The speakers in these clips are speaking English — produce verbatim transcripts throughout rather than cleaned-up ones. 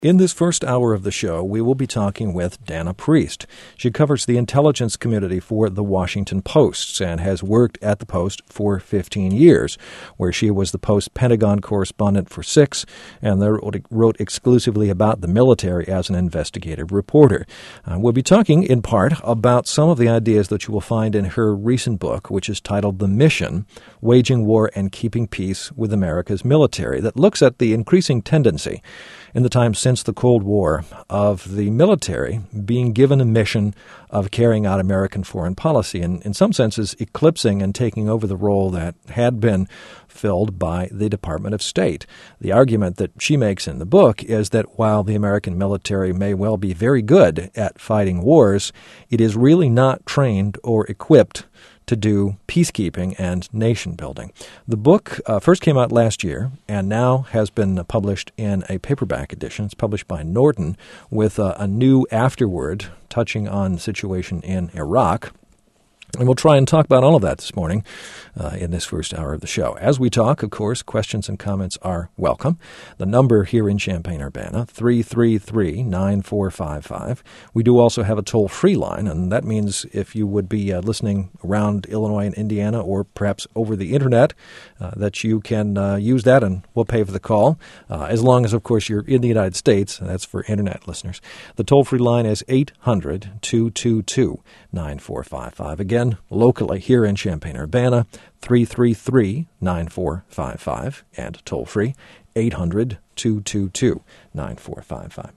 In this first hour of the show, we will be talking with Dana Priest. She covers the intelligence community for The Washington Post and has worked at the Post for fifteen years, where she was the Post Pentagon correspondent for six and wrote exclusively about the military as an investigative reporter. Uh, we'll be talking in part about some of the ideas that you will find in her recent book, which is titled The Mission, Waging War and Keeping Peace with America's Military, that looks at the increasing tendency in the time since the Cold War of the military being given a mission of carrying out American foreign policy, and in some senses eclipsing and taking over the role that had been filled by the Department of State. The argument that she makes in the book is that while the American military may well be very good at fighting wars, it is really not trained or equipped to do peacekeeping and nation building. The book uh, first came out last year and now has been published in a paperback edition. It's published by Norton with uh, a new afterword touching on the situation in Iraq. And we'll try and talk about all of that this morning uh, in this first hour of the show. As we talk, of course, questions and comments are welcome. The number here in Champaign-Urbana, three three three, nine four five five. We do also have a toll-free line, and that means if you would be uh, listening around Illinois and Indiana or perhaps over the Internet, uh, that you can uh, use that and we'll pay for the call, uh, as long as, of course, you're in the United States. That's for Internet listeners. The toll-free line is eight hundred, two two two, nine four five five. Again, locally here in Champaign-Urbana, three three three, nine four five five, and toll-free, eight hundred, two two two, nine four five five.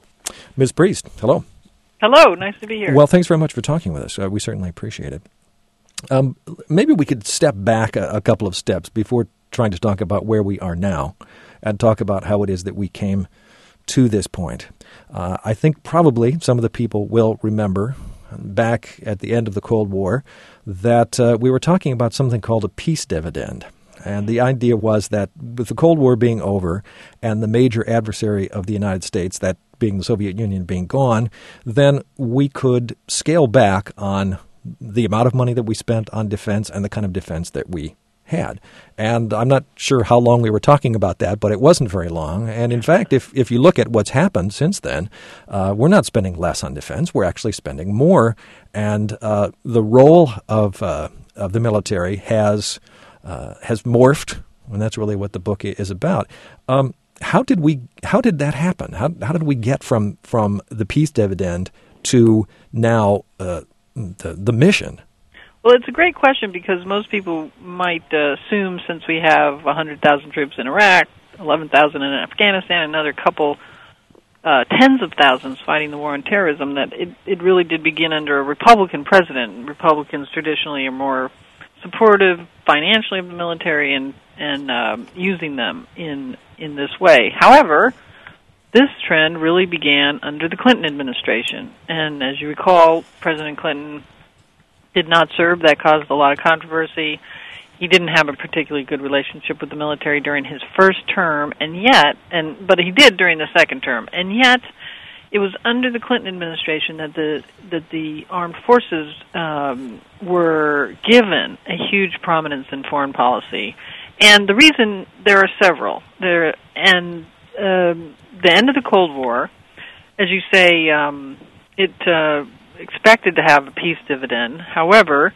Miz Priest, hello. Hello, nice to be here. Well, thanks very much for talking with us. Uh, we certainly appreciate it. Um, maybe we could step back a, a couple of steps before trying to talk about where we are now and talk about how it is that we came to this point. Uh, I think probably some of the people will remember back at the end of the Cold War that uh, we were talking about something called a peace dividend. And the idea was that with the Cold War being over and the major adversary of the United States, that being the Soviet Union, being gone, then we could scale back on the amount of money that we spent on defense and the kind of defense that we had. And I'm not sure how long we were talking about that, but it wasn't very long. And in fact, if, if you look at what's happened since then, uh, we're not spending less on defense. We're actually spending more. And uh, the role of uh, of the military has uh, has morphed, and that's really what the book is about. Um, how did we? How did that happen? How how did we get from from the peace dividend to now uh, the the mission? Well, it's a great question because most people might uh, assume since we have one hundred thousand troops in Iraq, eleven thousand in Afghanistan, another couple, uh, tens of thousands fighting the war on terrorism, that it, it really did begin under a Republican president. Republicans traditionally are more supportive financially of the military and, and uh, using them in, in this way. However, this trend really began under the Clinton administration. And as you recall, President Clinton did not serve. That caused a lot of controversy. He didn't have a particularly good relationship with the military during his first term, and yet, and but he did during the second term, and yet it was under the Clinton administration that the that the armed forces um, were given a huge prominence in foreign policy. And the reason, there are several. There and um, the end of the Cold War, as you say, um, it uh, expected to have a peace dividend. However,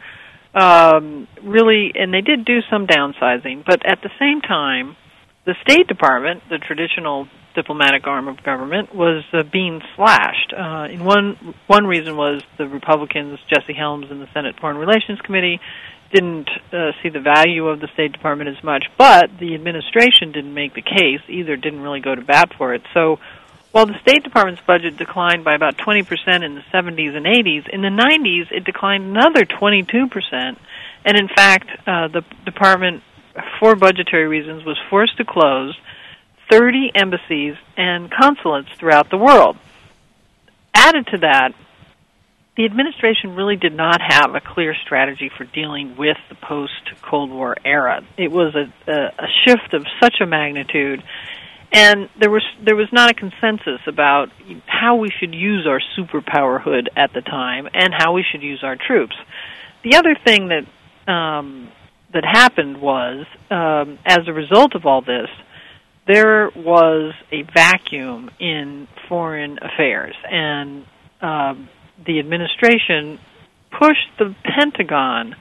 um, really, and they did do some downsizing, but at the same time, the State Department, the traditional diplomatic arm of government, was uh, being slashed. Uh, in one one reason was the Republicans, Jesse Helms and the Senate Foreign Relations Committee, didn't uh, see the value of the State Department as much, but the administration didn't make the case either, didn't really go to bat for it. So while the State Department's budget declined by about twenty percent in the seventies and eighties, in the nineties it declined another twenty-two percent. And in fact, uh, the department, for budgetary reasons, was forced to close thirty embassies and consulates throughout the world. Added to that, the administration really did not have a clear strategy for dealing with the post-Cold War era. It was a, a, a shift of such a magnitude, and there was there was not a consensus about how we should use our superpowerhood at the time and how we should use our troops. The other thing that um, that happened was, um, as a result of all this, there was a vacuum in foreign affairs, and uh, the administration pushed the Pentagon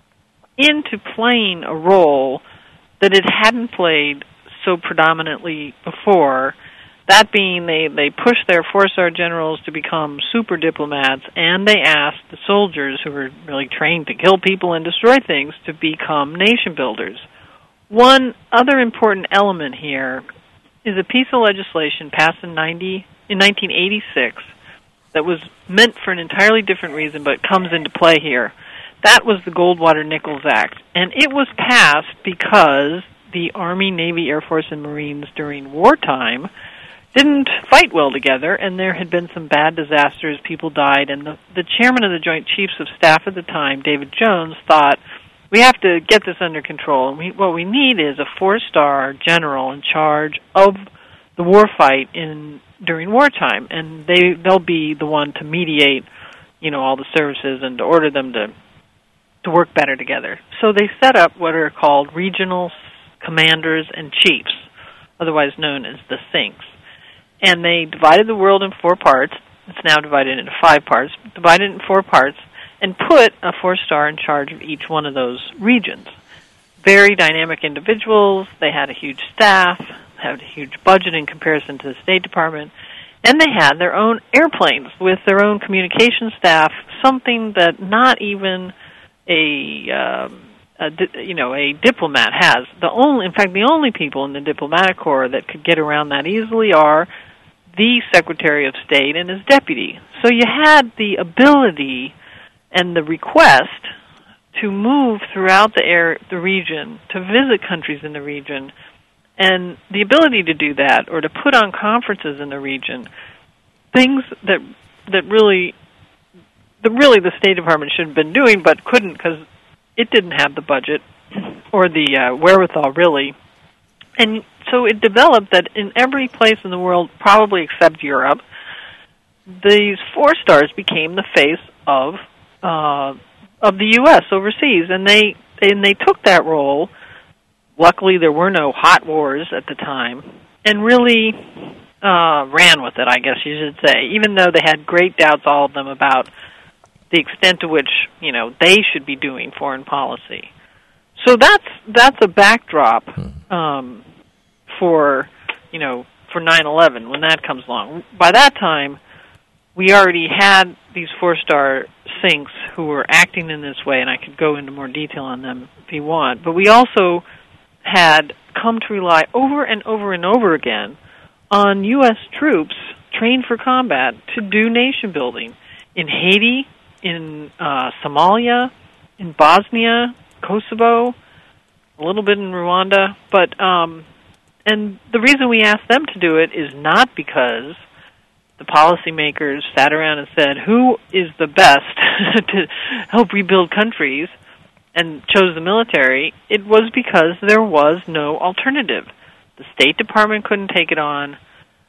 into playing a role that it hadn't played so predominantly before. That being, they, they pushed their four-star generals to become super diplomats, and they asked the soldiers, who were really trained to kill people and destroy things, to become nation builders. One other important element here is a piece of legislation passed in ninety in nineteen eighty-six that was meant for an entirely different reason, but comes into play here. That was the Goldwater-Nichols Act, and it was passed because the Army, Navy, Air Force, and Marines during wartime didn't fight well together, and there had been some bad disasters, people died, and the, the chairman of the Joint Chiefs of Staff at the time, David Jones, thought, we have to get this under control, and we, what we need is a four-star general in charge of the war fight in during wartime, and they, they'll be the one to mediate, you know, all the services and to order them to, to work better together. So they set up what are called regional commanders and chiefs, otherwise known as the S I N Cs. And they divided the world in four parts. It's now divided into five parts. Divided in four parts and put a four-star in charge of each one of those regions. Very dynamic individuals. They had a huge staff, had a huge budget in comparison to the State Department, and they had their own airplanes with their own communication staff, something that not even a, um, a di- you know, a diplomat has. The only, in fact, the only people in the diplomatic corps that could get around that easily are the Secretary of State and his deputy. So you had the ability and the request to move throughout the air, the region, to visit countries in the region, and the ability to do that, or to put on conferences in the region, things that that really, the really the State Department should have been doing, but couldn't because it didn't have the budget or the uh, wherewithal, really. And so it developed that in every place in the world, probably except Europe, these four stars became the face of uh, of the U S overseas, and they and they took that role. Luckily, there were no hot wars at the time, and really uh, ran with it, I guess you should say, even though they had great doubts, all of them, about the extent to which, you know, they should be doing foreign policy. So that's that's a backdrop um, for, you know, for nine eleven when that comes along. By that time, we already had these four-star S I N Cs who were acting in this way, and I could go into more detail on them if you want. But we also had come to rely over and over and over again on U S troops trained for combat to do nation building in Haiti, in uh, Somalia, in Bosnia, Kosovo, a little bit in Rwanda. But um, and the reason we asked them to do it is not because the policymakers sat around and said, who is the best to help rebuild countries, and chose the military. It was because there was no alternative. The State Department couldn't take it on.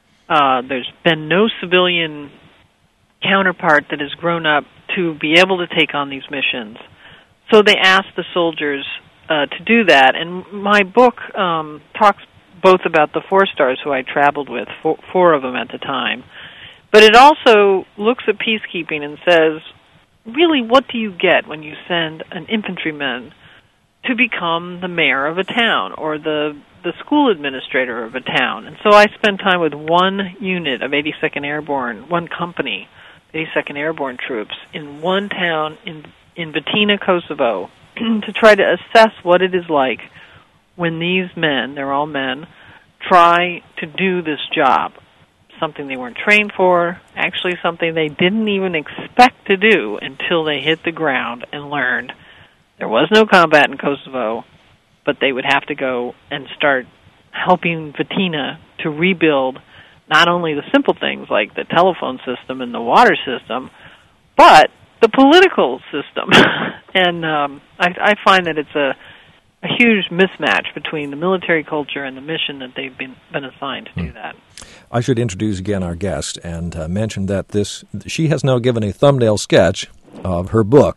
Uh, there's been no civilian counterpart that has grown up to be able to take on these missions. So they asked the soldiers uh, to do that. And my book um, talks both about the four stars who I traveled with, four, four of them at the time. But it also looks at peacekeeping and says, really, what do you get when you send an infantryman to become the mayor of a town or the the school administrator of a town? And so I spent time with one unit of eighty-second Airborne, one company, eighty-second Airborne troops, in one town in in Batina, Kosovo, to try to assess what it is like when these men, they're all men, try to do this job. Something they weren't trained for, actually something they didn't even expect to do until they hit the ground and learned there was no combat in Kosovo, but they would have to go and start helping Batina to rebuild not only the simple things like the telephone system and the water system, but the political system. and um, I, I find that it's a, a huge mismatch between the military culture and the mission that they've been, been assigned to do that. I should introduce again our guest and uh, mention that this she has now given a thumbnail sketch of her book,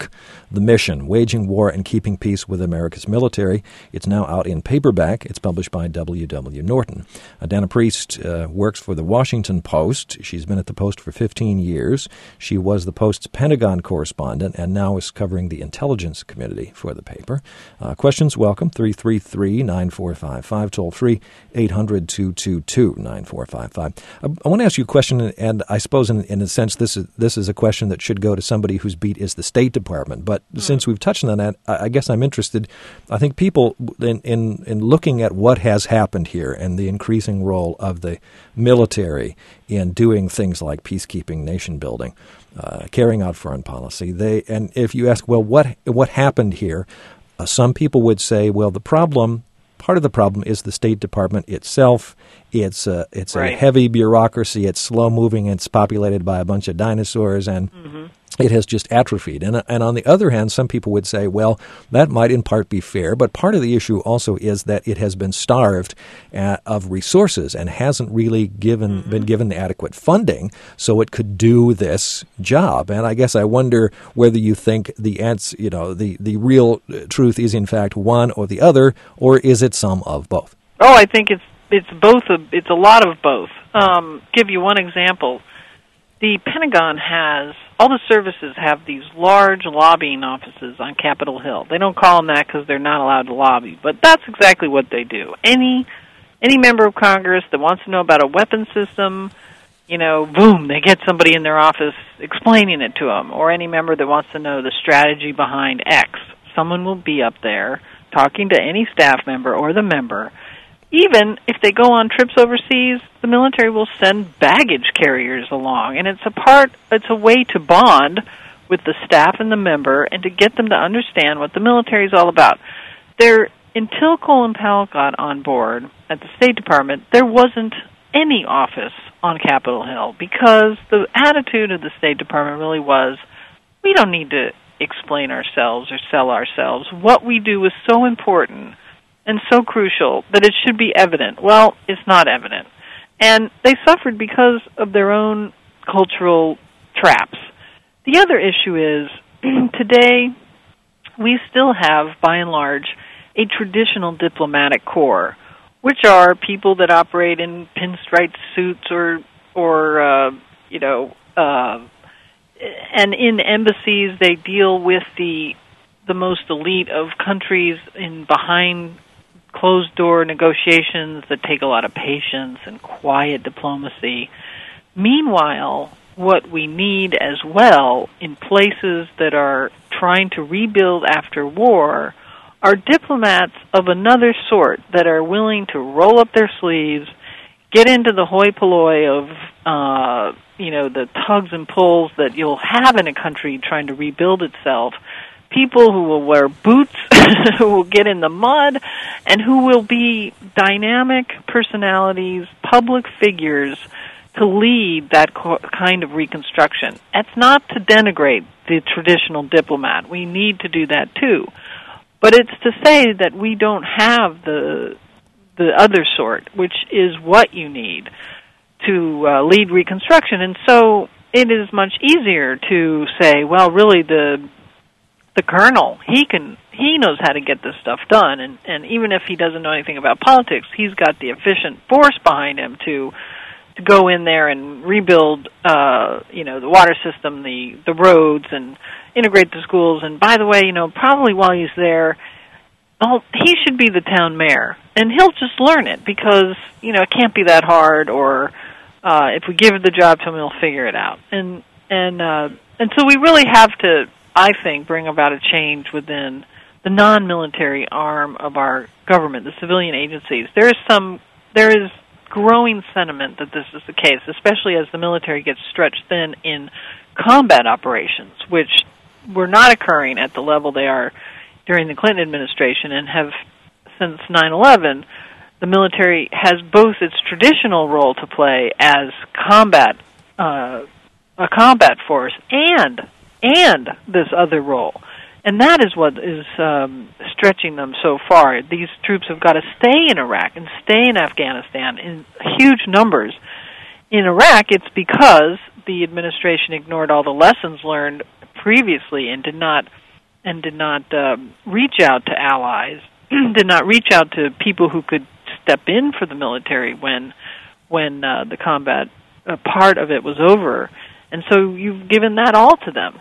The Mission, Waging War and Keeping Peace with America's Military. It's now out in paperback. It's published by W W. Norton. Uh, Dana Priest uh, works for the Washington Post. She's been at the Post for fifteen years. She was the Post's Pentagon correspondent and now is covering the intelligence community for the paper. Uh, questions, welcome, three three three, nine four five five, toll free, eight hundred, two two two, nine four five five. I, I want to ask you a question, and I suppose in, in a sense this is this is a question that should go to somebody whose beat is the State Department. But mm. since we've touched on that, I, I guess I'm interested. I think people, in, in, in looking at what has happened here and the increasing role of the military in doing things like peacekeeping, nation building, uh, carrying out foreign policy, they and if you ask, well, what what happened here, uh, some people would say, well, the problem. Part of the problem is the State Department itself. It's a, it's right. a heavy bureaucracy. It's slow-moving. It's populated by a bunch of dinosaurs, and mm-hmm. it has just atrophied. And, and on the other hand, some people would say, well, that might in part be fair, but part of the issue also is that it has been starved uh, of resources and hasn't really given mm-hmm. been given adequate funding so it could do this job. And I guess I wonder whether you think the answer, you know, the, the real truth is in fact one or the other, or is it some of both? Oh, I think it's it's both. Of, it's a lot of both. Um, give you one example. The Pentagon has, all the services have these large lobbying offices on Capitol Hill. They don't call them that because they're not allowed to lobby, but that's exactly what they do. Any any member of Congress that wants to know about a weapon system, you know, boom, they get somebody in their office explaining it to them. Or any member that wants to know the strategy behind X, someone will be up there talking to any staff member or the member. Even if they go on trips overseas, the military will send baggage carriers along, and it's a part, it's a way to bond with the staff and the member and to get them to understand what the military is all about. There, until Colin Powell got on board at the State Department, there wasn't any office on Capitol Hill because the attitude of the State Department really was, we don't need to explain ourselves or sell ourselves. What we do is so important and so crucial that it should be evident. Well, it's not evident. And they suffered because of their own cultural traps. The other issue is, today, we still have, by and large, a traditional diplomatic corps, which are people that operate in pinstripe suits or, or uh, you know, uh, and in embassies they deal with the the most elite of countries in behind closed-door negotiations that take a lot of patience and quiet diplomacy. Meanwhile, what we need as well in places that are trying to rebuild after war are diplomats of another sort that are willing to roll up their sleeves, get into the hoi polloi of, uh, you know, the tugs and pulls that you'll have in a country trying to rebuild itself. People who will wear boots, who will get in the mud, and who will be dynamic personalities, public figures, to lead that co- kind of reconstruction. It's not to denigrate the traditional diplomat. We need to do that too. But it's to say that we don't have the the other sort, which is what you need to uh, lead reconstruction. And so it is much easier to say, well, really the the colonel, he can he knows how to get this stuff done, and, and even if he doesn't know anything about politics, he's got the efficient force behind him to to go in there and rebuild uh, you know, the water system, the, the roads, and integrate the schools. And by the way, you know, probably while he's there, oh, he should be the town mayor, and he'll just learn it because, you know, it can't be that hard, or uh, if we give the job to him, he'll figure it out. And and uh, and so we really have to, I think, bring about a change within the non-military arm of our government, the civilian agencies. There is some, there is growing sentiment that this is the case, especially as the military gets stretched thin in combat operations, which were not occurring at the level they are during the Clinton administration, and have since nine eleven, the military has both its traditional role to play as combat, uh, a combat force, and and this other role. And that is what is um, stretching them so far. These troops have got to stay in Iraq and stay in Afghanistan in huge numbers. In Iraq, it's because the administration ignored all the lessons learned previously and did not and did not uh, reach out to allies, did not reach out to people who could step in for the military when when uh, the combat uh, part of it was over. And so you've given that all to them.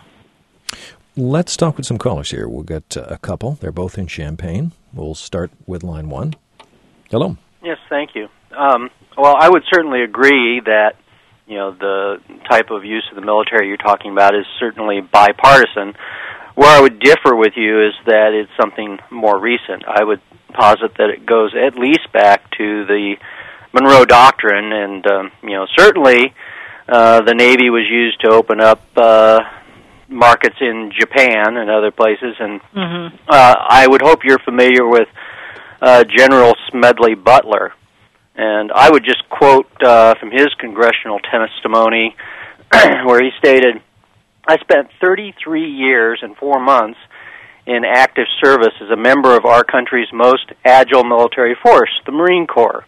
Let's talk with some callers here. We'll get uh, a couple. They're both in Champaign. We'll start with line one. Hello. Yes, thank you. Um, well, I would certainly agree that, you know, the type of use of the military you're talking about is certainly bipartisan. Where I would differ with you is that it's something more recent. I would posit that it goes at least back to the Monroe Doctrine, and, um, you know, certainly uh, the Navy was used to open up uh, markets in Japan and other places, and mm-hmm. uh, I would hope you're familiar with uh, General Smedley Butler. And I would just quote uh, from his congressional testimony where he stated, "I spent thirty-three years and four months in active service as a member of our country's most agile military force, the Marine Corps.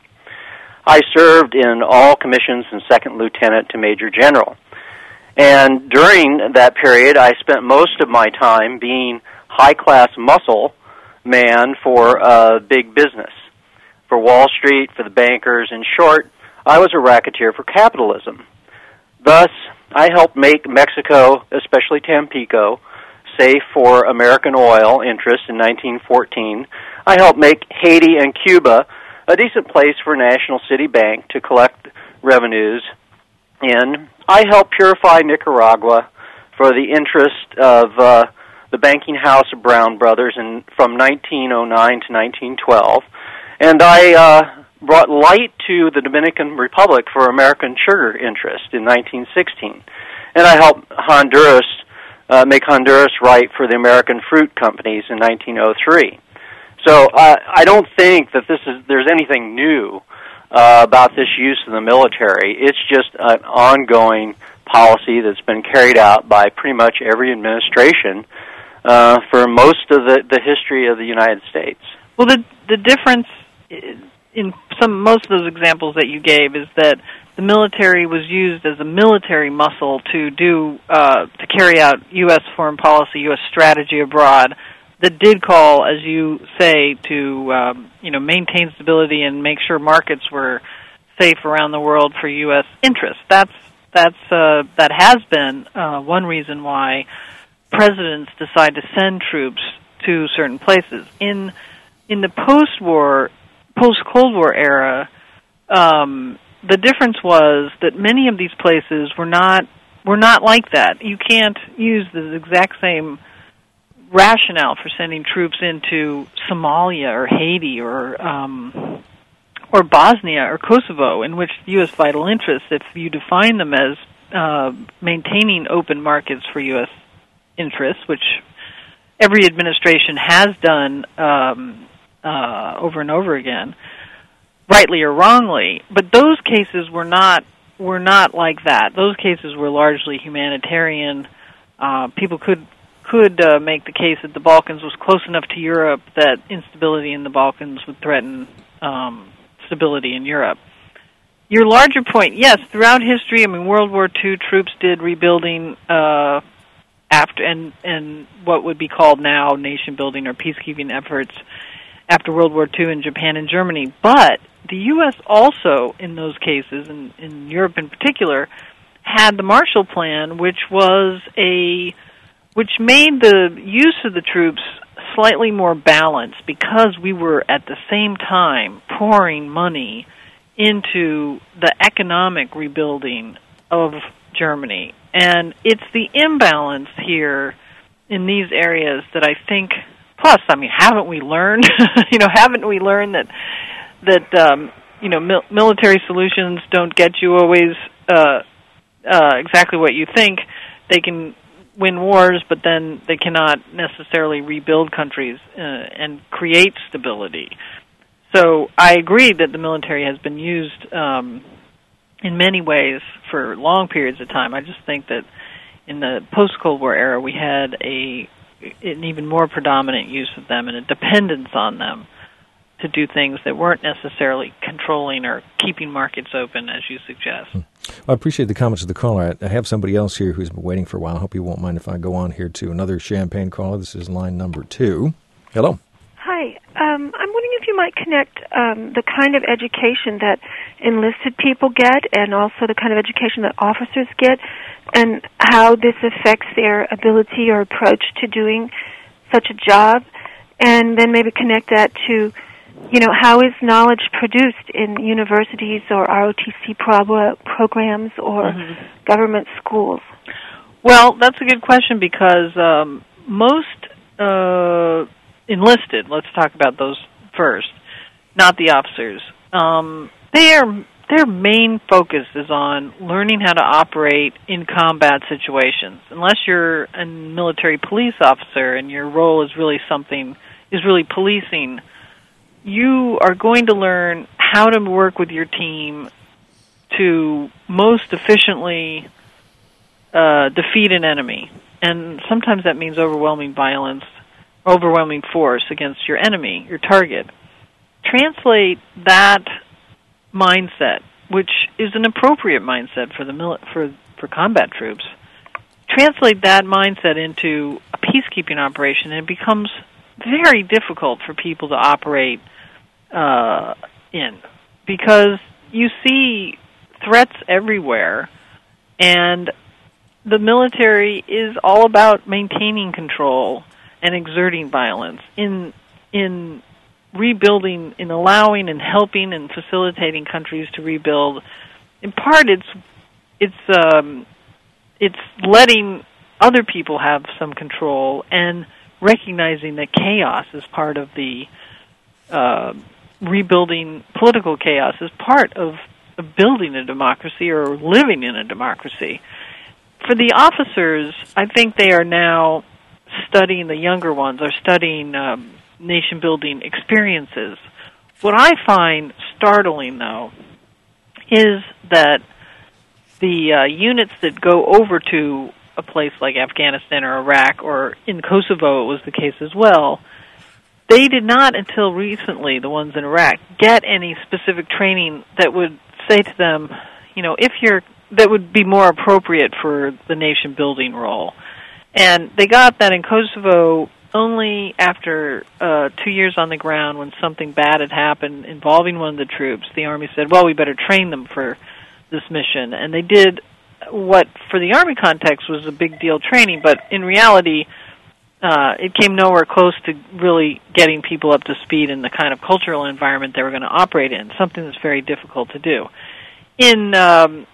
I served in all commissions from second lieutenant to major general. And during that period, I spent most of my time being high-class muscle man for uh, big business, for Wall Street, for the bankers. In short, I was a racketeer for capitalism. Thus, I helped make Mexico, especially Tampico, safe for American oil interests in nineteen fourteen. I helped make Haiti and Cuba a decent place for National City Bank to collect revenues in. I helped purify Nicaragua for the interest of uh, the banking house of Brown Brothers in, from nineteen oh nine to nineteen twelve. And I uh, brought light to the Dominican Republic for American sugar interest in nineteen sixteen. And I helped Honduras uh, make Honduras right for the American fruit companies in nineteen oh three. So uh, I don't think that this is there's anything new uh, about this use of the military. It's just an ongoing policy that's been carried out by pretty much every administration uh, for most of the, the history of the United States. Well, the the difference in some most of those examples that you gave is that the military was used as a military muscle to do uh, to carry out U S foreign policy, U S strategy abroad that did call, as you say, to um, you know maintain stability and make sure markets were safe around the world for U S interests. That's that's uh, that has been uh, one reason why presidents decide to send troops to certain places. In in the post-war, post-Cold War era, um, the difference was that many of these places were not were not like that. You can't use the exact same rationale for sending troops into Somalia or Haiti or um, or Bosnia or Kosovo, in which U S vital interests, if you define them as uh, maintaining open markets for U S interests, which every administration has done um, uh, over and over again, rightly or wrongly. But those cases were not were not like that. Those cases were largely humanitarian. Uh, people could could uh, make the case that the Balkans was close enough to Europe that instability in the Balkans would threaten um, stability in Europe. Your larger point, yes, throughout history, I mean, World War Two troops did rebuilding uh, after and and what would be called now nation building or peacekeeping efforts after World War Two in Japan and Germany. But the U S also, in those cases, and in Europe in particular, had the Marshall Plan, which was a which made the use of the troops slightly more balanced because we were at the same time pouring money into the economic rebuilding of Germany. And it's the imbalance here in these areas that I think, plus, I mean, haven't we learned, you know, haven't we learned that, that um, you know, mil- military solutions don't get you always uh, uh, exactly what you think. They can win wars, but then they cannot necessarily rebuild countries uh, and create stability. So I agree that the military has been used um, in many ways for long periods of time. I just think that in the post-Cold War era, we had a an even more predominant use of them and a dependence on them to do things that weren't necessarily controlling or keeping markets open, as you suggest. Hmm. Well, I appreciate the comments of the caller. I, I have somebody else here who's been waiting for a while. I hope you won't mind if I go on here to another Champaign caller. This is line number two. Hello. Hi. Um, I'm wondering if you might connect um, the kind of education that enlisted people get and also the kind of education that officers get and how this affects their ability or approach to doing such a job, and then maybe connect that to, you know, how is knowledge produced in universities or R O T C pro- programs or mm-hmm. government schools? Well, that's a good question because um, most uh, enlisted, let's talk about those first, not the officers, um, they are, their main focus is on learning how to operate in combat situations. Unless you're a military police officer and your role is really something, is really policing, you are going to learn how to work with your team to most efficiently uh, defeat an enemy. And sometimes that means overwhelming violence, overwhelming force against your enemy, your target. Translate that mindset, which is an appropriate mindset for the mili- for for combat troops. Translate that mindset into a peacekeeping operation, and it becomes very difficult for people to operate uh, in because you see threats everywhere, and the military is all about maintaining control and exerting violence in in rebuilding, in allowing and helping and facilitating countries to rebuild. In part, it's it's um, it's letting other people have some control and recognizing that chaos is part of the uh, rebuilding. Political chaos is part of, of building a democracy or living in a democracy. For the officers, I think they are now studying, the younger ones are studying um, nation-building experiences. What I find startling, though, is that the uh, units that go over to a place like Afghanistan or Iraq, or in Kosovo it was the case as well, they did not until recently, the ones in Iraq, get any specific training that would say to them, you know, if you're, that would be more appropriate for the nation-building role. And they got that in Kosovo only after uh, two years on the ground when something bad had happened involving one of the troops. The Army said, well, we better train them for this mission. And they did what, for the Army context, was a big deal training, but in reality, uh, it came nowhere close to really getting people up to speed in the kind of cultural environment they were going to operate in, something that's very difficult to do. In um,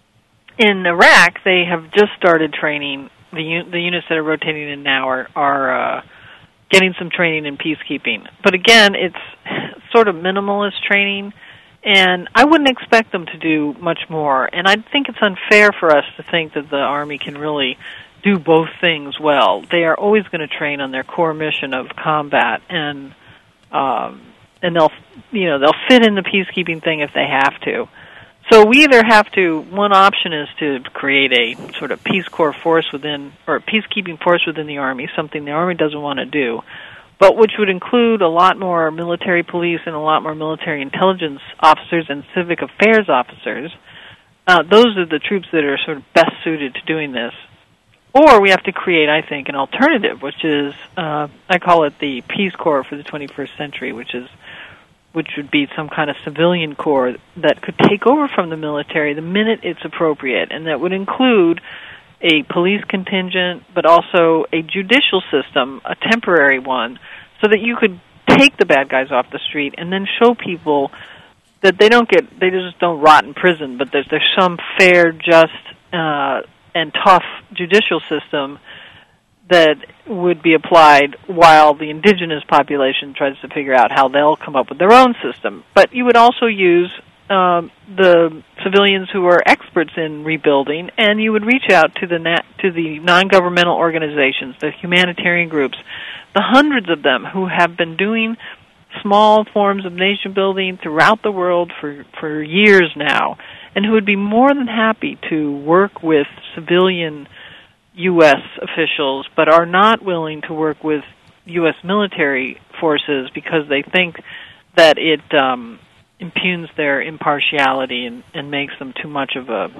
in Iraq, they have just started training. The un- the units that are rotating in now are, are uh, getting some training in peacekeeping. But again, it's sort of minimalist training, and I wouldn't expect them to do much more. And I think it's unfair for us to think that the Army can really do both things well. They are always going to train on their core mission of combat, and um, and they'll you know they'll fit in the peacekeeping thing if they have to. So we either have to, one option is to create a sort of Peace Corps force within, or a peacekeeping force within the Army, something the Army doesn't want to do, but which would include a lot more military police and a lot more military intelligence officers and civic affairs officers. Uh, those are the troops that are sort of best suited to doing this. Or we have to create, I think, an alternative, which is, uh, I call it the Peace Corps for the twenty-first century, which is which would be some kind of civilian corps that could take over from the military the minute it's appropriate, and that would include a police contingent, but also a judicial system, a temporary one, so that you could take the bad guys off the street and then show people that they don't get, they just don't rot in prison, but there's, there's some fair, just, uh, and tough judicial system that would be applied while the indigenous population tries to figure out how they'll come up with their own system. But you would also use um, the civilians who are experts in rebuilding, and you would reach out to the nat- to the non-governmental organizations, the humanitarian groups, the hundreds of them who have been doing small forms of nation building throughout the world for, for years now, and who would be more than happy to work with civilian U S officials, but are not willing to work with U S military forces because they think that it um, impugns their impartiality and, and makes them too much of a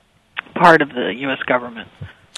part of the U S government.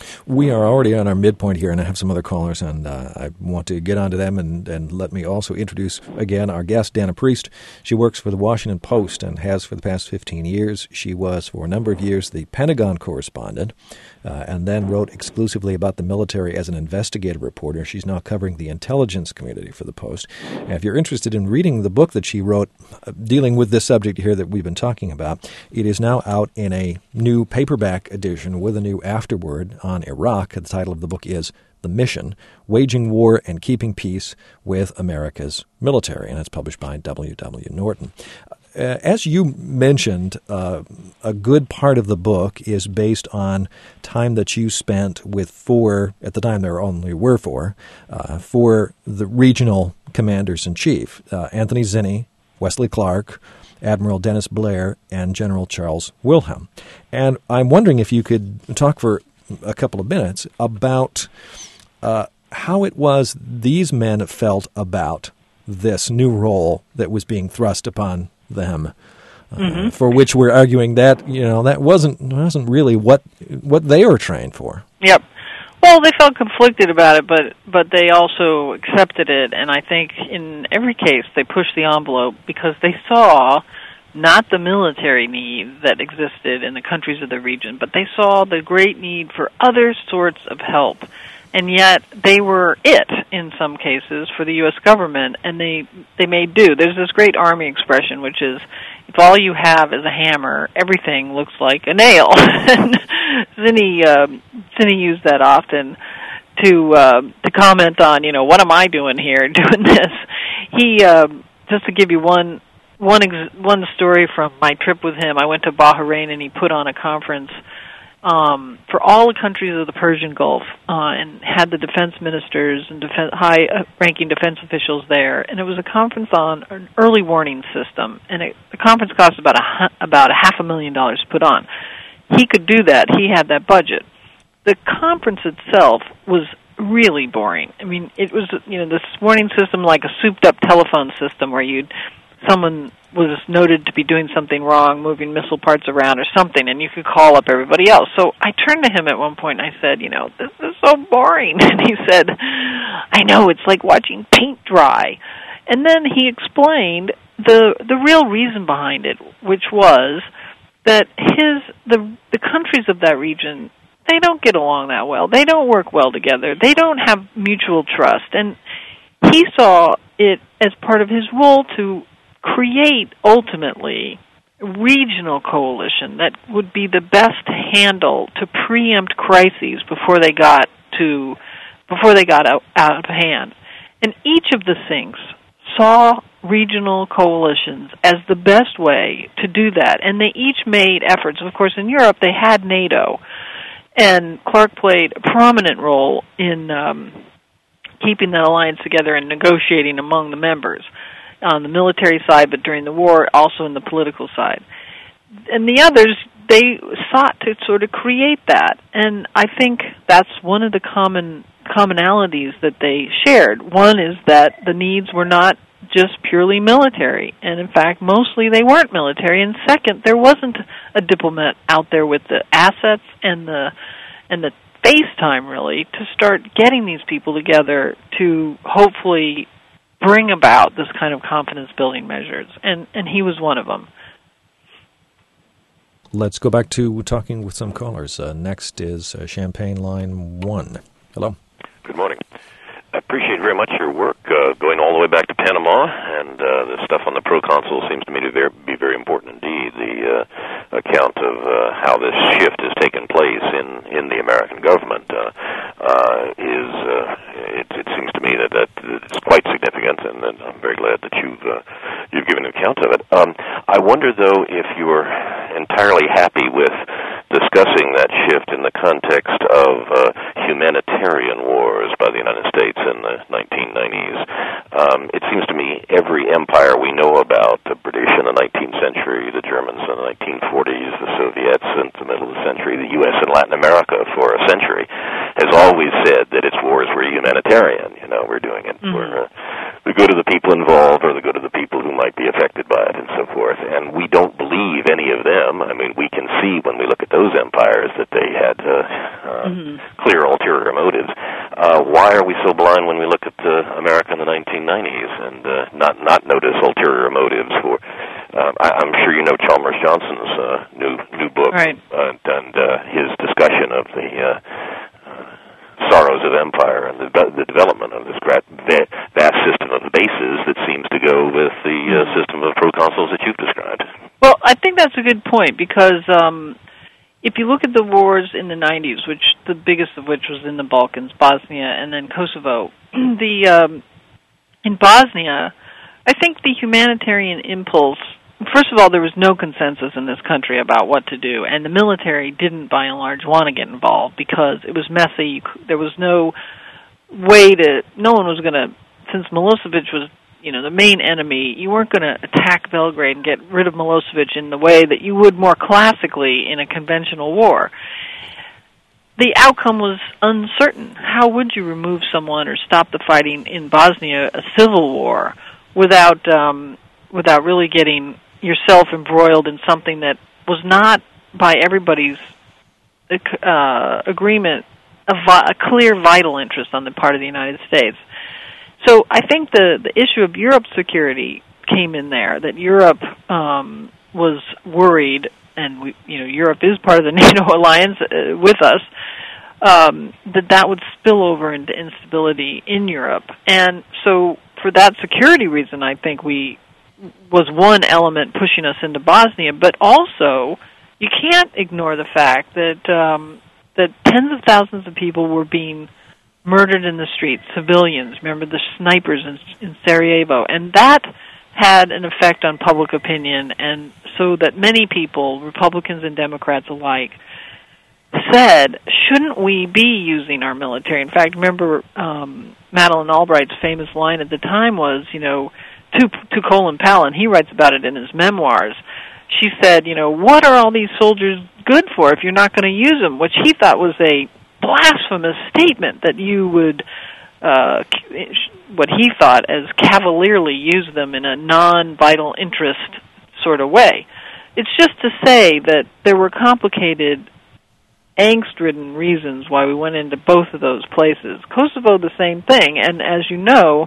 We are already on our midpoint here, and I have some other callers, and uh, I want to get onto them, and, and let me also introduce, again, our guest, Dana Priest. She works for the Washington Post and has for the past fifteen years. She was, for a number of years, the Pentagon correspondent, uh, and then wrote exclusively about the military as an investigative reporter. She's now covering the intelligence community for the Post. And if you're interested in reading the book that she wrote uh, dealing with this subject here that we've been talking about, it is now out in a new paperback edition with a new afterword on Iraq. The title of the book is The Mission, Waging War and Keeping Peace with America's Military, and it's published by W W. Norton. Uh, as you mentioned, uh, a good part of the book is based on time that you spent with four, at the time there only were four, uh, four the regional commanders-in-chief, uh, Anthony Zinni, Wesley Clark, Admiral Dennis Blair, and General Charles Wilhelm. And I'm wondering if you could talk for a couple of minutes about uh, how it was these men felt about this new role that was being thrust upon them, uh, mm-hmm. for which we're arguing that, you know, that wasn't wasn't really what what they were trained for. Yep. Well, they felt conflicted about it, but but they also accepted it, and I think in every case they pushed the envelope because they saw not the military need that existed in the countries of the region, but they saw the great need for other sorts of help. And yet they were it, in some cases, for the U S government, and they they made do. There's this great Army expression, which is, if all you have is a hammer, everything looks like a nail. And Zinni, uh, Zinni used that often to uh, to comment on, you know, what am I doing here doing this? He, uh, just to give you one One ex- one story from my trip with him, I went to Bahrain and he put on a conference um, for all the countries of the Persian Gulf uh, and had the defense ministers and defen- high-ranking defense officials there. And it was a conference on an early warning system. And it, the conference cost about a, hu- about a half a million dollars to put on. He could do that. He had that budget. The conference itself was really boring. I mean, it was, you know, this warning system like a souped-up telephone system where you'd someone was noted to be doing something wrong, moving missile parts around or something, and you could call up everybody else. So I turned to him at one point and I said, you know, this is so boring. And he said, I know, it's like watching paint dry. And then he explained the the real reason behind it, which was that his the the countries of that region, they don't get along that well. They don't work well together. They don't have mutual trust. And he saw it as part of his role to create, ultimately, a regional coalition that would be the best handle to preempt crises before they got to before they got out, out of hand. And each of the Sinks saw regional coalitions as the best way to do that, and they each made efforts. Of course, in Europe, they had NATO, and Clark played a prominent role in um, keeping that alliance together and negotiating among the members on the military side, but during the war, also in the political side. And the others, they sought to sort of create that. And I think that's one of the common commonalities that they shared. One is that the needs were not just purely military, and in fact, mostly they weren't military. And second, there wasn't a diplomat out there with the assets and the and the face time, really, to start getting these people together to hopefully bring about this kind of confidence-building measures, and, and he was one of them. Let's go back to talking with some callers. Uh, next is uh, Champaign Line one. Hello. Good morning. I appreciate very much your work uh, going all the way back to Panama, and uh, the stuff on the proconsul seems to me to very, be very important indeed. The uh, account of uh, how this shift has taken place in, in the American government uh, uh, is, uh, it, it seems to me that, that it's quite significant, and, and I'm very glad that you've uh, you've given an account of it. Um, I wonder, though, if you're entirely happy with discussing that shift in the context of uh, humanitarian wars by the United States in the nineteen nineties. Um, it seems to me every empire we know about, the British in the nineteenth century, the Germans in the nineteen forties, the Soviets in the middle of the century, the U S and Latin America for a century, has always said that its wars were humanitarian. You know, we're doing it. Mm-hmm. We're uh, the good of the people involved or the good of the people who might be affected by it and so forth. And we don't believe any of them. I mean, we can see when we look at those empires that they had uh, uh, mm-hmm. clear ulterior motives. Uh, why are we so blind when we look at uh, America in the nineteen nineties and uh, not not notice ulterior motives for? Uh, I, I'm sure you know Chalmers Johnson's uh, new new book, right. uh, and uh, his discussion of the uh, uh, sorrows of empire and the, the development of this great, vast system of bases that seems to go with the uh, system of proconsuls that you've described. Well, I think that's a good point because um, if you look at the wars in the nineties, which the biggest of which was in the Balkans, Bosnia, and then Kosovo, the um, in Bosnia, I think the humanitarian impulse. First of all, there was no consensus in this country about what to do, and the military didn't, by and large, want to get involved because it was messy. There was no way to, no one was going to, since Milosevic was, you know, the main enemy, you weren't going to attack Belgrade and get rid of Milosevic in the way that you would more classically in a conventional war. The outcome was uncertain. How would you remove someone or stop the fighting in Bosnia, a civil war, without um, without really getting yourself embroiled in something that was not, by everybody's uh, agreement, a, vi- a clear vital interest on the part of the United States. So I think the, the issue of Europe's security came in there, that Europe um, was worried, and we, you know, Europe is part of the NATO alliance uh, with us, um, that that would spill over into instability in Europe. And so for that security reason, I think we was one element pushing us into Bosnia, but also you can't ignore the fact that um, that tens of thousands of people were being murdered in the streets, civilians. Remember the snipers in, in Sarajevo, and that had an effect on public opinion, and so that many people, Republicans and Democrats alike, said, shouldn't we be using our military? In fact, remember um, Madeleine Albright's famous line at the time was, you know, to, to Colin Powell, and he writes about it in his memoirs. She said, you know, what are all these soldiers good for if you're not going to use them? Which he thought was a blasphemous statement, that you would, uh, what he thought as cavalierly use them in a non-vital interest sort of way. It's just to say that there were complicated, angst-ridden reasons why we went into both of those places. Kosovo, the same thing, and as you know,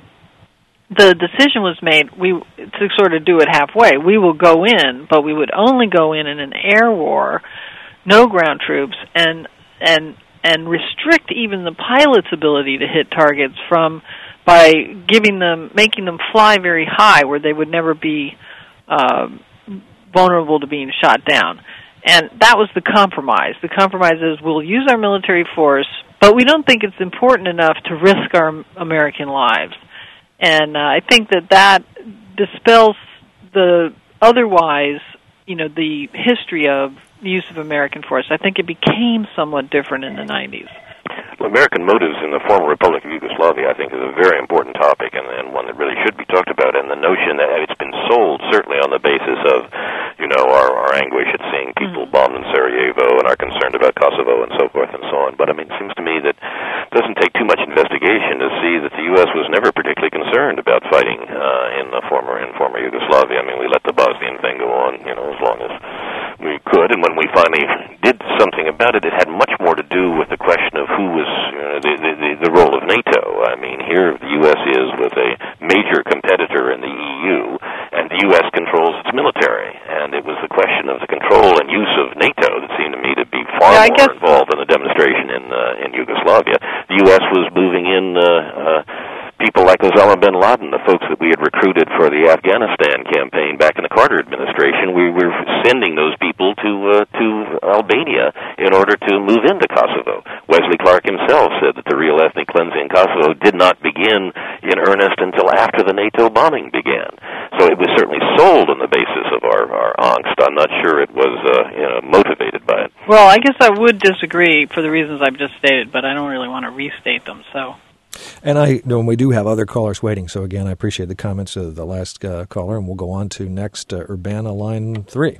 the decision was made we to sort of do it halfway. We will go in, but we would only go in in an air war, no ground troops, and and and restrict even the pilot's ability to hit targets from by giving them, making them fly very high where they would never be uh, vulnerable to being shot down. And that was the compromise. The compromise is we'll use our military force, but we don't think it's important enough to risk our American lives. And uh, I think that that dispels the otherwise, you know, the history of the use of American force. I think it became somewhat different in the nineties. Well, American motives in the former Republic of Yugoslavia, I think, is a very important topic and, and one that really should be taled about. And the notion that it's been sold certainly on the basis of, you know, our, our anguish at seeing people mm-hmm. bombed in Sarajevo and our concern about Kosovo and so forth and so on. But, I mean, it seems to me that it doesn't take too much investigation to see that the U S was never particularly concerned about fighting uh, in the former in former Yugoslavia. I mean, we let the Bosnian thing go on, you know, as long as we could. And when we finally did something about it, it had much more to do with the question of who was you know, the, the the role of NATO. I mean, here the U S is with a major competitor in the E U, and the U S controls its military. And it was the question of the control and use of NATO that seemed to me to be far yeah, more guess... involved in the demonstration in uh, in Yugoslavia. The U S was moving in uh, uh, people like Osama bin Laden, the folks that we had recruited for the Afghanistan campaign back in the Carter administration. We were sending those people to uh, to Albania in order to move into Kosovo. Wesley Clark himself said that the real ethnic cleansing in Kosovo did not begin in earnest until after the NATO bombing began. So it was certainly sold on the basis of our, our angst. I'm not sure it was uh, you know, motivated by it. Well, I guess I would disagree for the reasons I've just stated, but I don't really want to restate them, so... And I know we do have other callers waiting, so again, I appreciate the comments of the last uh, caller, and we'll go on to next, uh, Urbana, line three.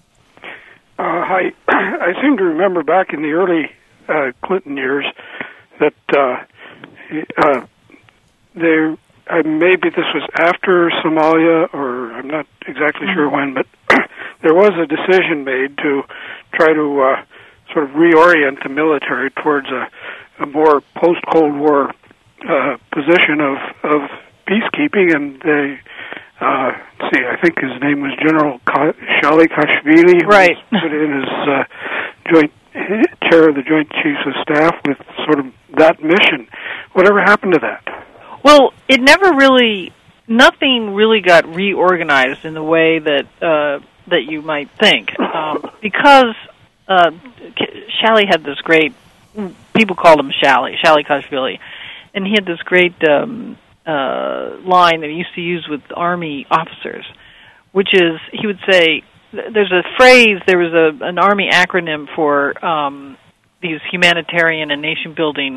Uh, hi. I seem to remember back in the early uh, Clinton years that uh, uh, there uh, maybe this was after Somalia, or I'm not exactly sure when, but there was a decision made to try to uh, sort of reorient the military towards a, a more post-Cold War uh, position of, of peacekeeping, and they, uh, let's see, I think his name was General Ka- Shalikashvili, right? Who was put in as uh, joint chair of the Joint Chiefs of Staff with sort of that mission. Whatever happened to that? Well, it never really, nothing really got reorganized in the way that uh, that you might think, um, because uh, Shally had this great, people called him Shally, Shalikashvili, and he had this great um, uh, line that he used to use with Army officers, which is, he would say, there's a phrase, there was a, an Army acronym for um, these humanitarian and nation-building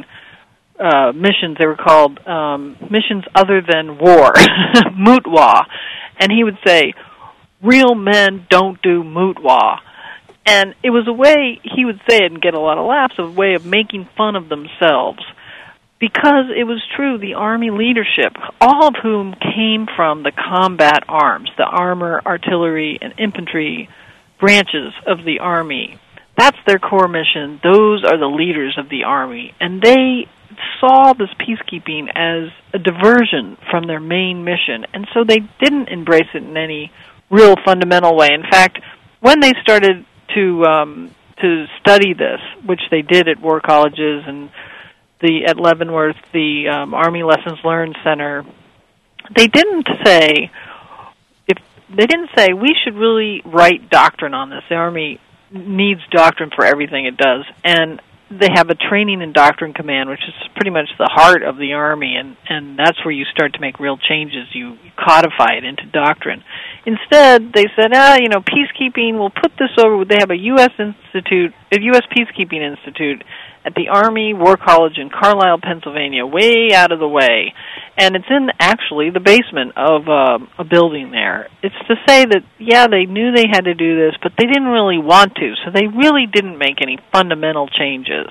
uh, missions. They were called um, missions other than war, Mutwa. And he would say, real men don't do Mutwa. And it was a way, he would say it and get a lot of laughs, a way of making fun of themselves. Because it was true, the Army leadership, all of whom came from the combat arms, the armor, artillery, and infantry branches of the Army. That's their core mission. Those are the leaders of the Army. And they saw this peacekeeping as a diversion from their main mission. And so they didn't embrace it in any real fundamental way. In fact, when they started to um, to study this, which they did at war colleges and the at Leavenworth, the um, Army Lessons Learned Center, they didn't say if they didn't say we should really write doctrine on this. The Army needs doctrine for everything it does, and they have a training and doctrine command, which is pretty much the heart of the Army, and, and that's where you start to make real changes. You codify it into doctrine. Instead, they said, ah, you know, peacekeeping, we'll put this over. They have a U S institute, a U S Peacekeeping Institute at the Army War College in Carlisle, Pennsylvania, way out of the way. And it's in, actually, the basement of uh, a building there. It's to say that, yeah, they knew they had to do this, but they didn't really want to, so they really didn't make any fundamental changes.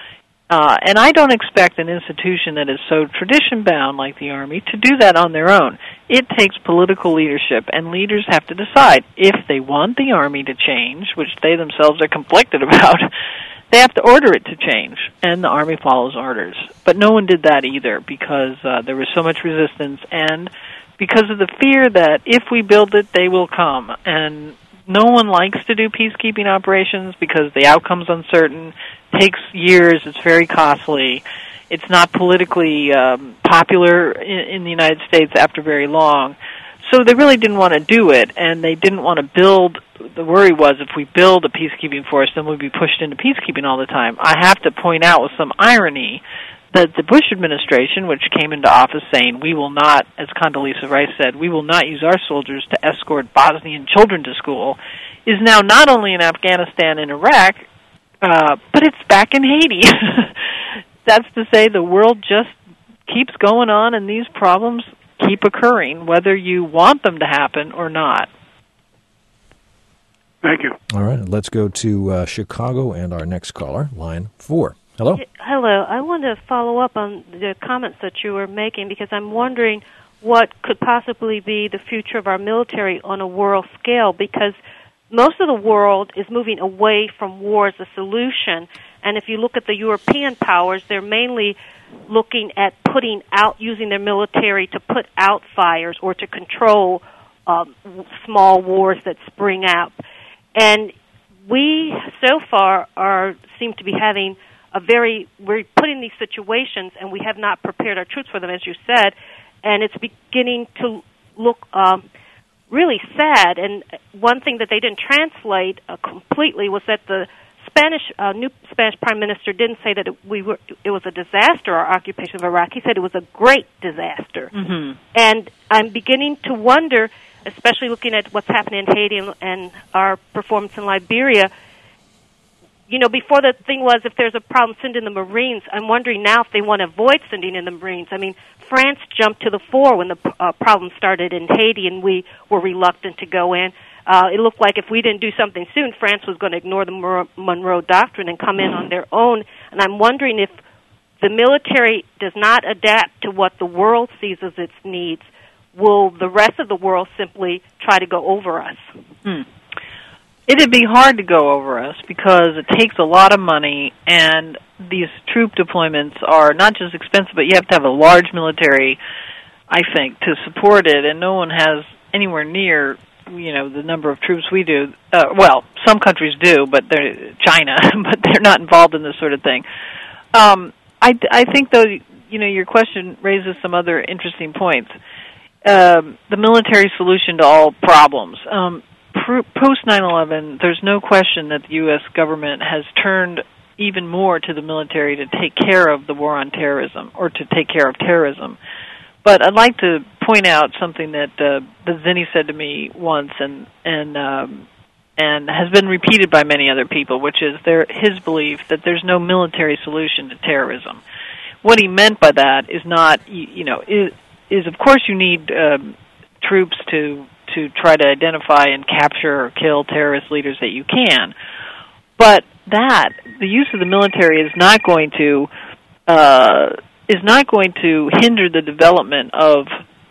Uh, and I don't expect an institution that is so tradition-bound like the Army to do that on their own. It takes political leadership, and leaders have to decide if they want the Army to change, which they themselves are conflicted about. They have to order it to change, and the Army follows orders. But no one did that either because uh, there was so much resistance and because of the fear that if we build it, they will come. And no one likes to do peacekeeping operations because the outcome's uncertain, takes years, it's very costly. It's not politically um, popular in, in the United States after very long. So they really didn't want to do it, and they didn't want to build. The worry was if we build a peacekeeping force, then we'd be pushed into peacekeeping all the time. I have to point out with some irony that the Bush administration, which came into office saying, we will not, as Condoleezza Rice said, we will not use our soldiers to escort Bosnian children to school, is now not only in Afghanistan and Iraq, uh, but it's back in Haiti. That's to say the world just keeps going on, and these problems keep occurring, whether you want them to happen or not. Thank you. All right, let's go to uh, Chicago and our next caller, line four. Hello? Hello. I want to follow up on the comments that you were making because I'm wondering what could possibly be the future of our military on a world scale, because most of the world is moving away from war as a solution. And if you look at the European powers, they're mainly looking at putting out, using their military to put out fires or to control um, small wars that spring up. And we, so far, are seem to be having a very, we're put in these situations and we have not prepared our troops for them, as you said, and it's beginning to look um, really sad. And one thing that they didn't translate uh, completely was that the Spanish, uh, new Spanish Prime Minister didn't say that it, we were, it was a disaster, our occupation of Iraq. He said it was a great disaster. Mm-hmm. And I'm beginning to wonder, especially looking at what's happening in Haiti and, and our performance in Liberia, you know, before the thing was if there's a problem, send in the Marines. I'm wondering now if they want to avoid sending in the Marines. I mean, France jumped to the fore when the uh, problem started in Haiti, and we were reluctant to go in. Uh, it looked like if we didn't do something soon, France was going to ignore the Monroe Doctrine and come in on their own. And I'm wondering if the military does not adapt to what the world sees as its needs, will the rest of the world simply try to go over us? Hmm. It'd be hard to go over us because it takes a lot of money, and these troop deployments are not just expensive, but you have to have a large military, I think, to support it, and no one has anywhere near, you know, the number of troops we do. Uh, well, some countries do, but they're China, but they're not involved in this sort of thing. Um, I, I think, though, you know, your question raises some other interesting points. Um, the military solution to all problems. Um, Post nine eleven, there's no question that the U S government has turned even more to the military to take care of the war on terrorism, or to take care of terrorism. But I'd like to point out something that uh, that Zinni said to me once, and and um, and has been repeated by many other people, which is their his belief that there's no military solution to terrorism. What he meant by that is not, you, you know, is, is of course you need um, troops to to try to identify and capture or kill terrorist leaders that you can. But that, the use of the military is not going to uh, is not going to hinder the development of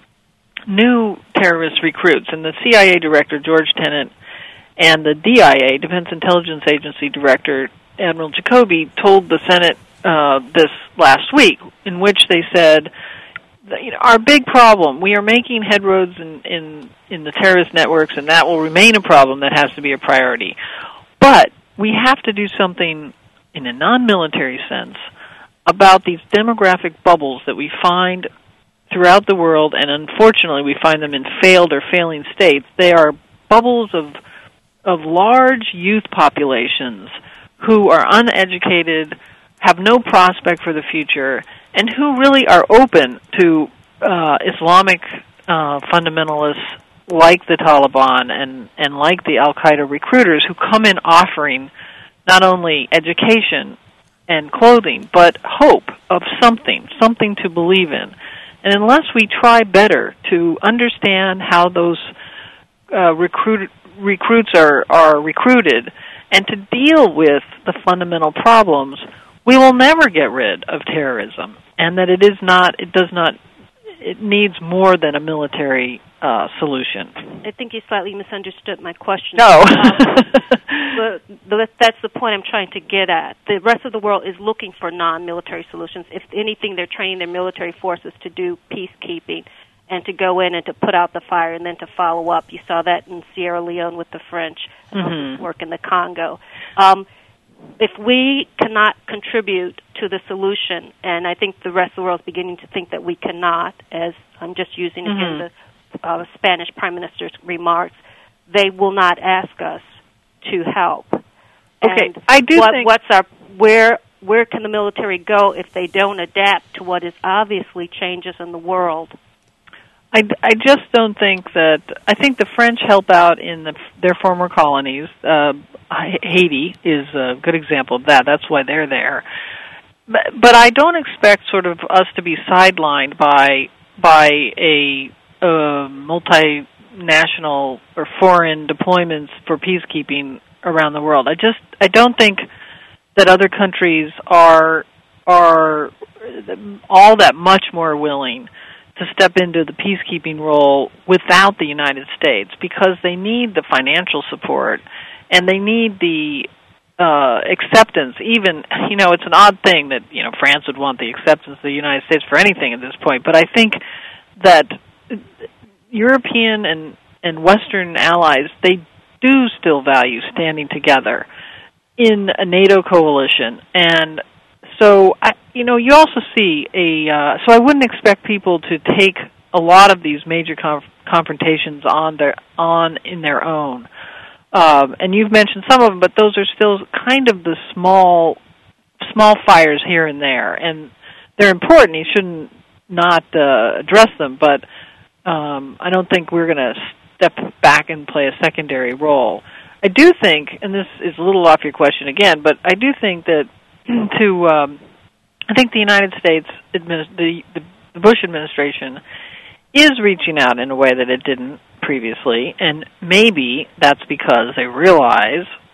new terrorist recruits. And the C I A director, George Tenet, and the D I A, Defense Intelligence Agency director, Admiral Jacoby, told the Senate uh, this last week, in which they said, you know, our big problem, we are making headroads in, in, in the terrorist networks, and that will remain a problem that has to be a priority. But we have to do something in a non-military sense about these demographic bubbles that we find throughout the world, and unfortunately we find them in failed or failing states. They are bubbles of of large youth populations who are uneducated, have no prospect for the future, and who really are open to uh, Islamic uh, fundamentalists like the Taliban and, and like the Al-Qaeda recruiters who come in offering not only education and clothing, but hope of something, something to believe in. And unless we try better to understand how those uh, recruit, recruits are, are recruited and to deal with the fundamental problems, we will never get rid of terrorism. And that it is not, it does not, it needs more than a military uh, solution. I think you slightly misunderstood my question. No. um, but that's the point I'm trying to get at. The rest of the world is looking for non-military solutions. If anything, they're training their military forces to do peacekeeping and to go in and to put out the fire and then to follow up. You saw that in Sierra Leone with the French and mm-hmm. work in the Congo. Um, if we cannot contribute to the solution, and I think the rest of the world is beginning to think that we cannot, as I'm just using mm-hmm. again the uh, Spanish Prime Minister's remarks, they will not ask us to help. Okay, and I do what, think what's our where where can the military go if they don't adapt to what is obviously changes in the world? I, I just don't think that. I think the French help out in the, their former colonies. Uh, Haiti is a good example of that. That's why they're there. But, but I don't expect sort of us to be sidelined by by a uh, multinational or foreign deployments for peacekeeping around the world. I just I don't think that other countries are are all that much more willing to step into the peacekeeping role without the United States, because they need the financial support and they need the uh, acceptance. Even, you know, it's an odd thing that, you know, France would want the acceptance of the United States for anything at this point, but I think that European and, and Western allies, they do still value standing together in a NATO coalition. And so, I, you know, you also see a, uh, so I wouldn't expect people to take a lot of these major conf- confrontations on their, on in their own. Um, and you've mentioned some of them, but those are still kind of the small, small fires here and there. And they're important. You shouldn't not uh, address them, but um, I don't think we're going to step back and play a secondary role. I do think, and this is a little off your question again, but I do think that to, um, I think the United States, administ- the, the, the Bush administration is reaching out in a way that it didn't previously, and maybe that's because they realize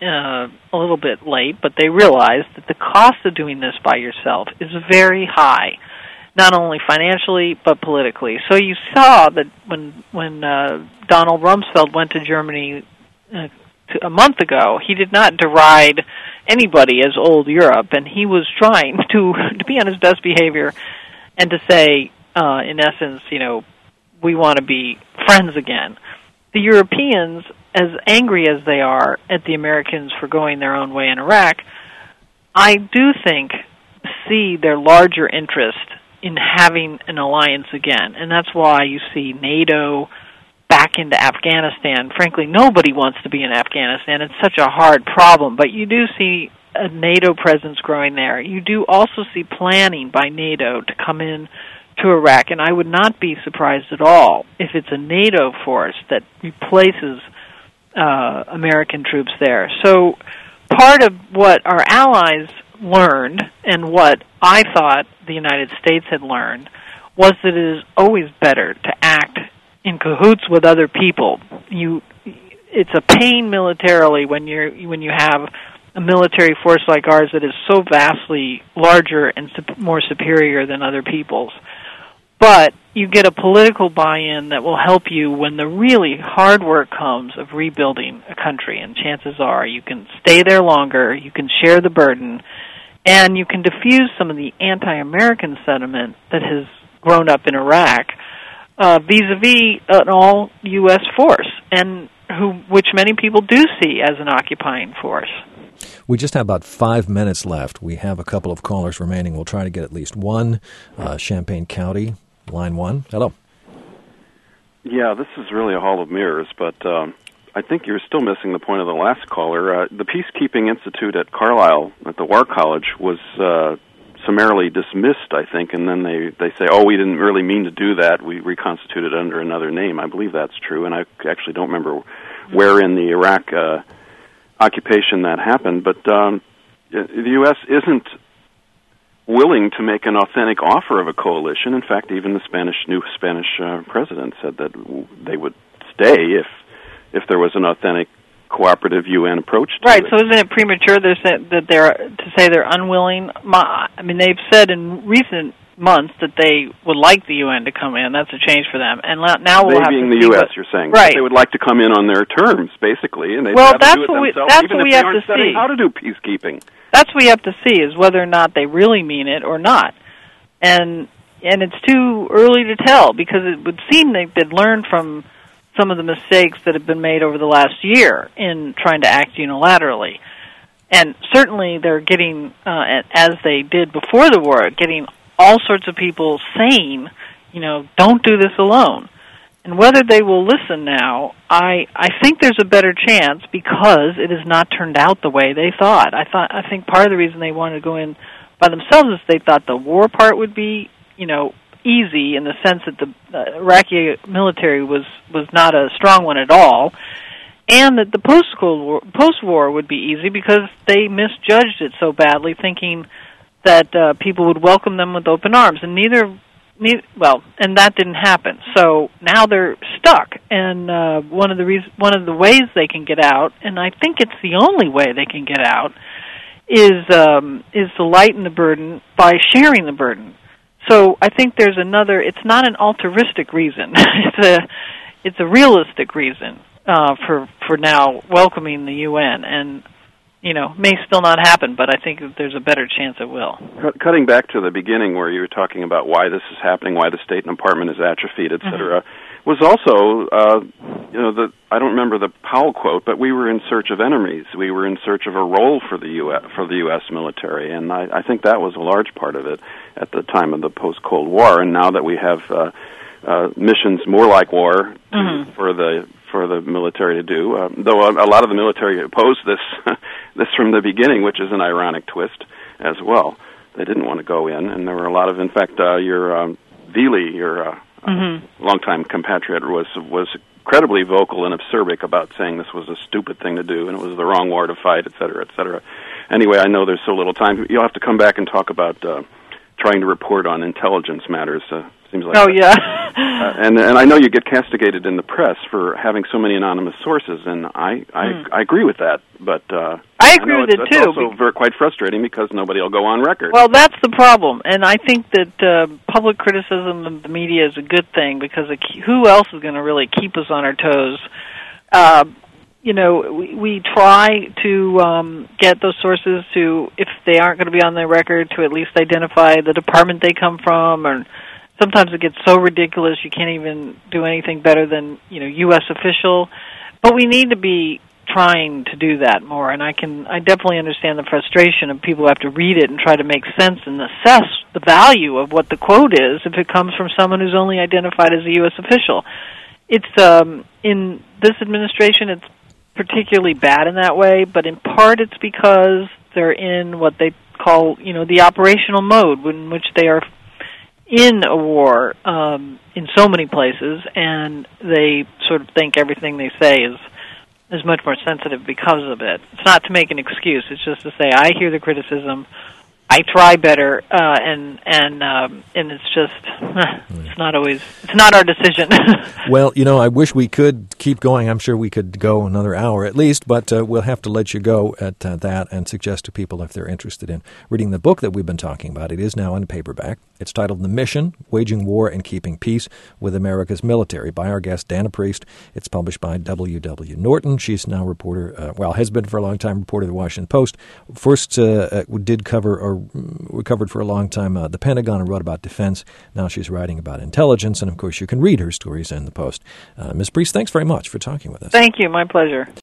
uh, a little bit late, but they realized that the cost of doing this by yourself is very high, not only financially but politically. So you saw that when when uh, Donald Rumsfeld went to Germany uh, to, a month ago, he did not deride anybody as old Europe, and he was trying to to be on his best behavior and to say, uh, in essence, you know, we want to be friends again. The Europeans, as angry as they are at the Americans for going their own way in Iraq, I do think see their larger interest in having an alliance again. And that's why you see NATO back into Afghanistan. Frankly, nobody wants to be in Afghanistan. It's such a hard problem. But you do see a NATO presence growing there. You do also see planning by NATO to come in to Iraq, and I would not be surprised at all if it's a NATO force that replaces uh, American troops there. So part of what our allies learned, and what I thought the United States had learned, was that it is always better to act in cahoots with other people. You, it's a pain militarily when you're when you have a military force like ours that is so vastly larger and sup- more superior than other people's. But you get a political buy-in that will help you when the really hard work comes of rebuilding a country, and chances are you can stay there longer, you can share the burden, and you can diffuse some of the anti-American sentiment that has grown up in Iraq uh, vis-a-vis an all-U S force, and who, which many people do see as an occupying force. We just have about five minutes left. We have a couple of callers remaining. We'll try to get at least one. Uh, Champaign County, line one. Hello. Yeah, this is really a hall of mirrors, but um, I think you're still missing the point of the last caller. Uh, the Peacekeeping Institute at Carlisle, at the War College, was uh, summarily dismissed, I think, and then they, they say, oh, we didn't really mean to do that. We reconstituted under another name. I believe that's true, and I actually don't remember where in the Iraq uh, occupation that happened, but um, the U S isn't willing to make an authentic offer of a coalition. In fact, even the Spanish new Spanish uh, president said that w- they would stay if if there was an authentic cooperative U N approach to right, it. So isn't it premature that they're to say they're unwilling? I mean, they've said in recent months that they would like the U N to come in. That's a change for them. And now we'll they have being to the see U S, what, you're saying. Right. They would like to come in on their terms, basically, and they'd well, rather that's do it what we, themselves, that's even what if we they have aren't to studying see. how to do peacekeeping. That's what we have to see, is whether or not they really mean it or not. And and it's too early to tell, because it would seem they did learn from some of the mistakes that have been made over the last year in trying to act unilaterally. And certainly they're getting, uh, as they did before the war, getting all sorts of people saying, you know, don't do this alone. And whether they will listen now, I, I think there's a better chance, because it has not turned out the way they thought. I thought I think part of the reason they wanted to go in by themselves is they thought the war part would be, you know, easy, in the sense that the uh, Iraqi military was, was not a strong one at all, and that the post-Cold War, post-war would be easy because they misjudged it so badly, thinking that uh, people would welcome them with open arms, and neither, neither well, and that didn't happen. So now they're stuck, and uh, one of the reasons, one of the ways they can get out, and I think it's the only way they can get out, is um, is to lighten the burden by sharing the burden. So I think there's another. It's not an altruistic reason. it's a it's a realistic reason uh, for for now welcoming the U N, and you know, may still not happen, but I think that there's a better chance it will. Cutting back to the beginning, where you were talking about why this is happening, why the State Department is atrophied, et cetera, mm-hmm. was also, uh, you know, the I don't remember the Powell quote, but we were in search of enemies. We were in search of a role for the U S for the U S military, and I, I think that was a large part of it at the time of the post-Cold War. And now that we have uh, uh, missions more like war mm-hmm. for the for the military to do, uh, though a, a lot of the military opposed this this from the beginning, which is an ironic twist as well. They didn't want to go in, and there were a lot of, in fact, uh, your um, Veely, your uh, mm-hmm. uh, longtime compatriot, was was incredibly vocal and acerbic about saying this was a stupid thing to do and it was the wrong war to fight, et cetera, et cetera. Anyway, I know there's so little time. You'll have to come back and talk about uh, trying to report on intelligence matters uh, Seems like oh that. yeah. uh, and and I know you get castigated in the press for having so many anonymous sources, and I I, mm. I agree with that. But uh, I agree I know with it's, it it's too. also very quite frustrating because nobody will go on record. Well, that's the problem, and I think that uh, public criticism of the media is a good thing because it, who else is going to really keep us on our toes? Uh, you know, we, we try to um, get those sources to, if they aren't going to be on their record, to at least identify the department they come from, or sometimes it gets so ridiculous you can't even do anything better than, you know, U S official. But we need to be trying to do that more, and I can, I definitely understand the frustration of people who have to read it and try to make sense and assess the value of what the quote is if it comes from someone who's only identified as a U S official. It's, um, in this administration, it's particularly bad in that way, but in part it's because they're in what they call, you know, the operational mode, in which they are in a war um, in so many places, and they sort of think everything they say is is much more sensitive because of it. It's not to make an excuse. It's just to say, I hear the criticism, I try better, uh, and and um, and it's just it's not always it's not our decision. Well, you know, I wish we could keep going. I'm sure we could go another hour at least, but uh, we'll have to let you go at uh, that and suggest to people if they're interested in reading the book that we've been talking about. It is now in paperback. It's titled The Mission: Waging War and Keeping Peace with America's Military by our guest Dana Priest. It's published by W W. Norton. She's now reporter, uh, well, has been for a long time reporter of the Washington Post. First uh, did cover or we covered for a long time uh, the Pentagon and wrote about defense. Now she's writing about intelligence, and of course you can read her stories in the Post. Uh, Miz Priest, thanks very much for talking with us. Thank you. My pleasure.